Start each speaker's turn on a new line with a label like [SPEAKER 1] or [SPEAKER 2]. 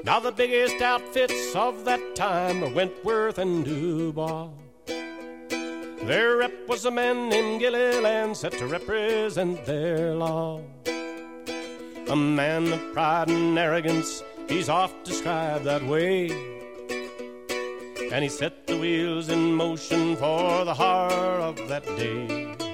[SPEAKER 1] Now the biggest outfits of that time were Wentworth and Dubois. Their rep was a man named Gilliland, set to represent their law. A man of pride and arrogance, he's oft described that way. And he set the wheels in motion for the horror of that day.